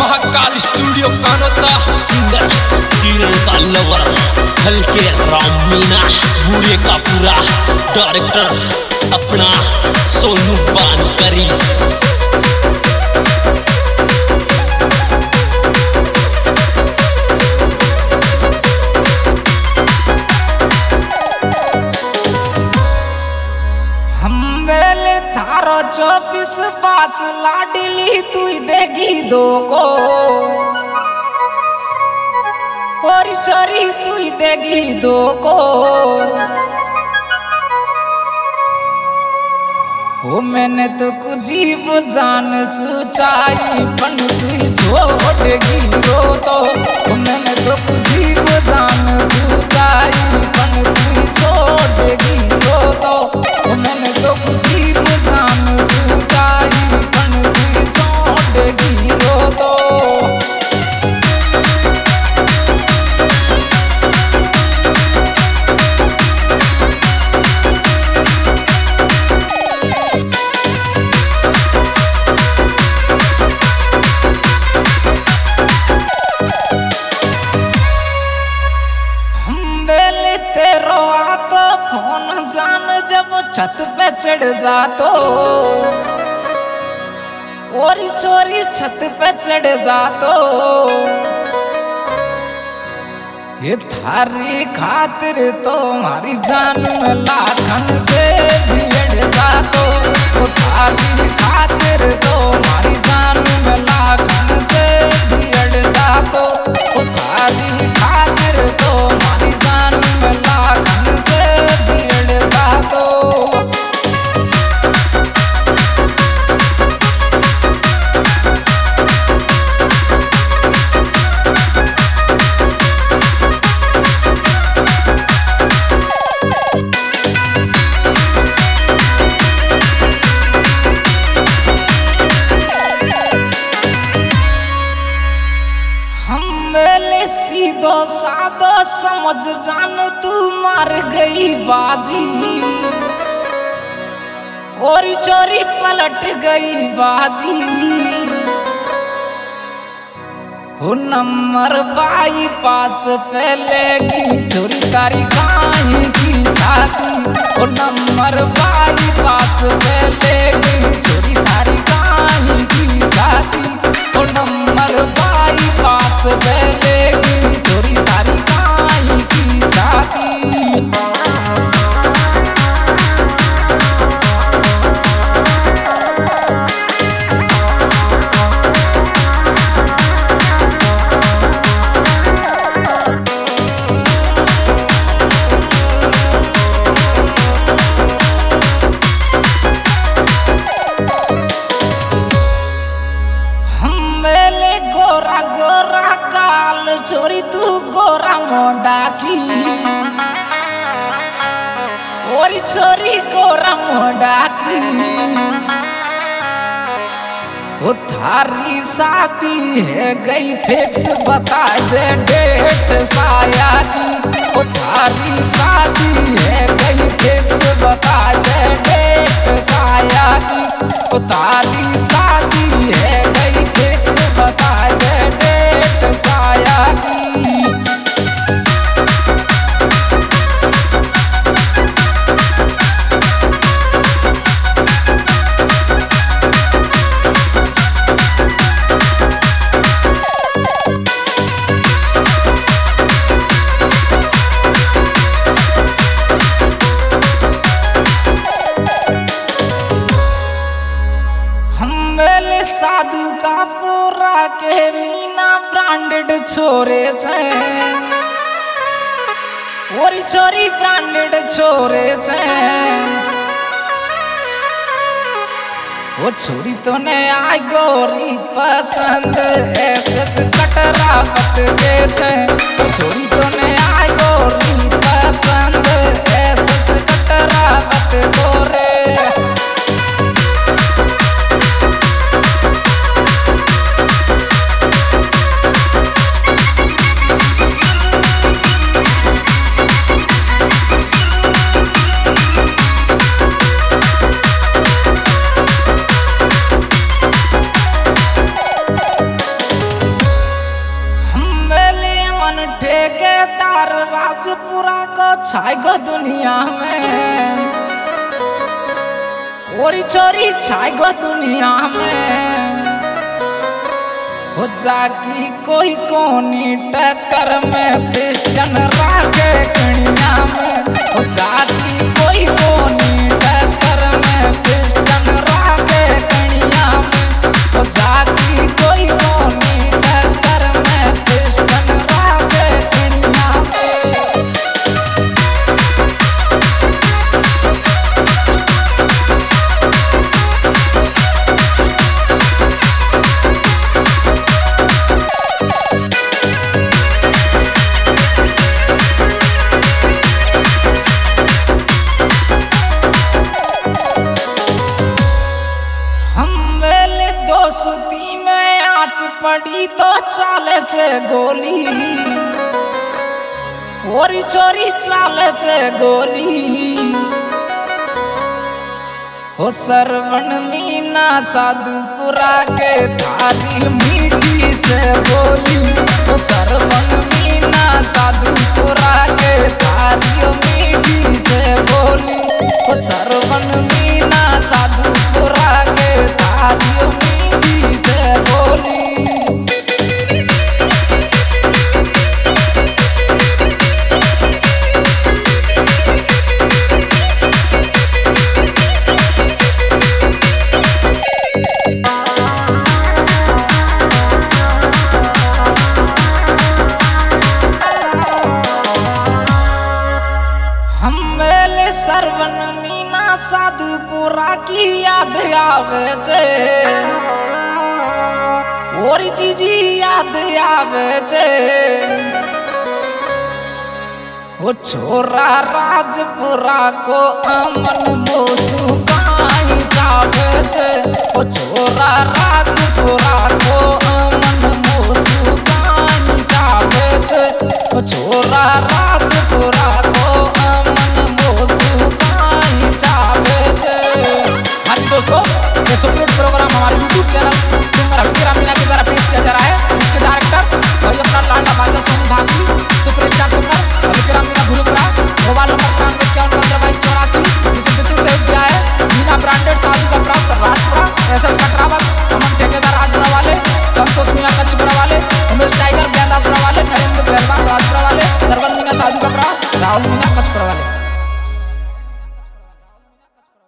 Mahakal studio Kanota singer Kiran का lover हल्के राम मीना पूरे का पूरा डायरेक्टर अपना सोनू बानकरी। थारो 24 पास लाडली तू देगी दो को और चोरी तू देगी दो को वो मैंने तो कुछ जीव जान सुचाई पन तू छोड़ेगी रो तो मैंने तो कुछ जीव जान सुचाई पन तू छोड़ेगी रो तो मैंने तो कुछ जीव जान सुचाई पन तू छोड़ेगी रो तो। फोन जान जब छत पे चढ़ जातो और चोरी छत पे चढ़ जातो ये थारी खातिर तो हमारी जान में लाखन से भिड़ जातो वो थारी खातिर तो हमारी जान में लाखन से भिड़ जातो वो थारी खातिर तो हमारी जान में लाखन से भिड़ जातो। सीधो साधो समझ जान तू मार गई बाजी और चोरी पलट गई बाजी हो नंबर बाईपास पहले की चोरी तारी काहे की छाती हो नंबर बाईपास पहले की चोरी तारी काहे की छाती हो नंबर बाईपास पहले की चोरी तारी काहे की छाती। गोरा गोरा काल छोरी तू गोरा मोंडा की और छोरी गोरा मोंडा की वो थारी शादी है गई फिक्स बता दे डेट साया की वो थारी शादी है गई फिक्स बता दे डेट साया की वो थारी शादी है गई फिक्स बता दे डेट साया की। साधु का पूरा के मीना ब्रांडेड छोरे छे और छोरी ब्रांडेड छोरे छे वो छोरी तो ने आई गोरी पसंद एसएस कटरा पत के छे वो छोरी तो ने आई गोरी पसंद एसएस कटरा पत गोरे। छाई गो दुनिया में, ओरी छोरी छाई गो दुनिया में। हो जाकी कोई कोनी टक्कर में पिस्टन राखे कणिया में। हो जाकी कोई कोनी टक्कर में पिस्टन राखे कणिया में। हो जाकी कोई कोनी टक्कर में पिस्टन राखे कणिया में। दोस्ती में आँच पड़ी तो चाले छे गोली, ओरी छोरी चाले छे गोली। हो सरवण मीना साधुपुरा के थारी मीठी छे बोली। हो सरवण मीना साधुपुरा के थारी मीठी छे बोली। हो सरवण मीना साधुपुरा के थारी मीठी छे बोली। सरवन मीना साधुपुरा की याद आवे छे, और जीजी याद आवे छे। वो छोरा राजपुरा को अमन बोसु काई जावे छे। वो छोरा राजपुरा को अमन बोसु काई जावे छे। वो छोरा राजपुरा को अमन बोसु काई जावे छे। हाँ जी दोस्तों, ये सुप्रीम प्रोग्राम हमारे YouTube चैनल